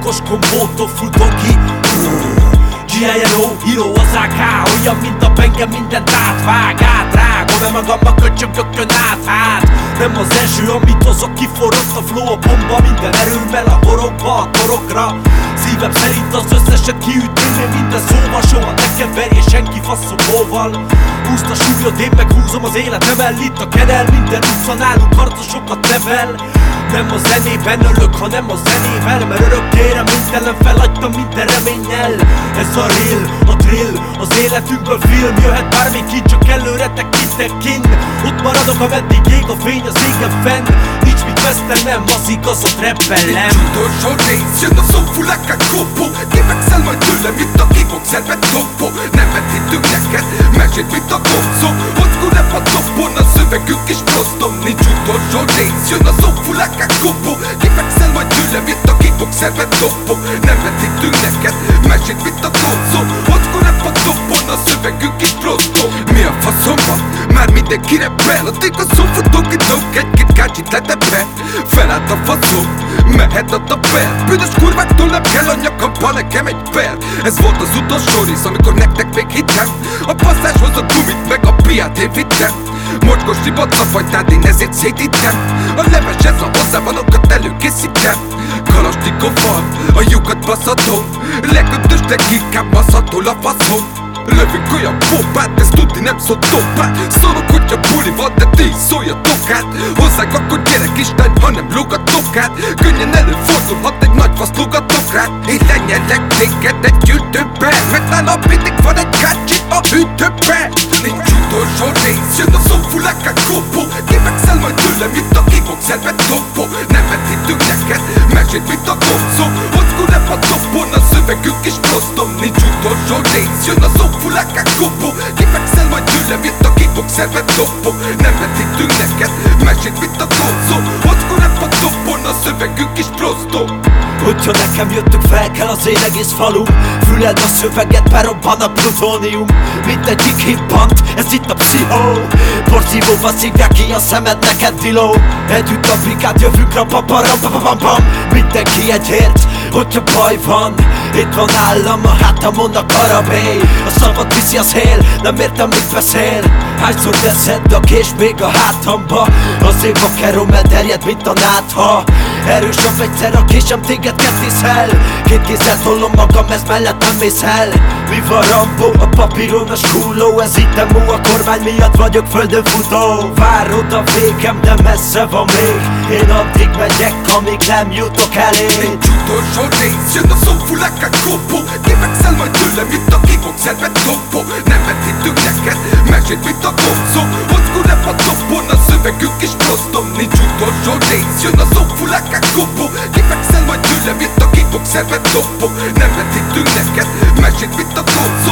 Csíkos kombótól futok ki. G.I.L.O. író az AK, olyan mint a penge, mindent átvág, átrágom e magamba köcsögökön át. Nem az eső, amit hozok, kiforrott a flow, a bomba minden erőmmel a horogba, a torokra. Szívem szerint az összeset kiütném, én minden szóval, soha ne keverje senki faszomóval. Húzd a súlyod, én meg húzom az életemel, itt a kenel, minden utca nálunk harcosokat nevel. Nem a zenében ölök, hanem a zenével, mert örökké reménytelen feladtam minden reménnyel. Ez a real, a drill, az életünkből film, jöhet bármi ki, csak előre tekintek kinn. Ott maradok, ameddig ég a fény az égen fenn, nincs mit vesztenem, az igaz a trappellem. Egy utolsó rész, jön a szófulák kópó, kivekszel majd tőlem, itt a kickboxerbe dobó. Nem vetítünk neked, mesét mint a gomszó, old rap a topon, a szövegünk is prostom. Nincs utolsó rész, jön a szófulák kópó, kivekszel majd tőlem, itt a kickboxerbe dobó. Nem vetítünk neked, mesét mint a gomszó, old rap a topon, a szövegünk is prostom. Mi a faszomban? Már mindenki reppel, addig a szófutók idók, egy-két kácsit letepel. Felállt a faszom, mehet a tapel. Büdös kurváktól nem kell a nyakamba, nekem egy per. Ez volt az utolsó rész, amikor nektek még hittem. A passzáshoz a gumit meg a piát én vittem. Mocskos ribaca fajtád, én ezért szétítem. A leves ez a hozzávalókat előkészítem. Kalasnyikovval a lyukat baszhatom, lekötös leginkább baszhatol a faszom. Lövünk olyan pompát, ez tudni nem szól toppát. Szólok, hogyha buli van, de ti szóljatok át. Hozzánk akkor gyerek Isten, hanem lógatok át. Könnyen előfordulhat, egy nagy fasz lógatok rá. Én lenyelek téged egy ütőbe, mert nálam mindig van egy kácsi a ütőbe. Nincs utolsó rész, jön a szófulák kópó, kivekszel majd tőlem, itt a kickboxerbe dobó. Nem vetítünk neked, mesét mint a gomszó, old rap a topon, a szövegünk is prostom. Nincs utolsó rész, jön a szófulák kópó, kivekszel majd tőlem, itt a kickboxerbe dobó. Nem vetítünk neked, mesét mint a gomszó, old rap a topon, a szövegünk is prostom. Hogyha nekem jöttök, fel kell az én egész falum. Füleld a szöveget, berobban a plutónium. Mindegyik hippant, ez itt a pszichó. Porszívóba szívják ki a szemed, neked diló. Együtt a brigád, jövünk rapaparapapapampam. Mindenki egyért, hogyha baj van. Itt van állam, a hátamon a karabély. A szabad viszi a szél, nem értem mit beszél. Hányszor teszed a kés még a hátamba? Az év a kerom elterjed, mint a nátha. Erős a fegyszer, a késem téged kettiszel. Két kézzel tolom magam, ez mellett nem mész el. Mi van Rambo, a papíron a skúló. Ez itt nem a kormány miatt vagyok földön futó. Várod a végem, de messze van még. Én addig megyek, amíg nem jutok elé. Nincs utolsó rész, jön a szófulák kópó, kivekszel majd tőlem, itt a kickboxerbe dobó. Nem vetítünk neked, mesét mint a gomszó, old rap a topon, a szövegünk is prostom. Nincs utolsó rész, jön a szófulák kópó, kivekszel majd tőlem, itt a kickboxerbe dobó. Nem vetítünk neked, mesét mint a gomszó,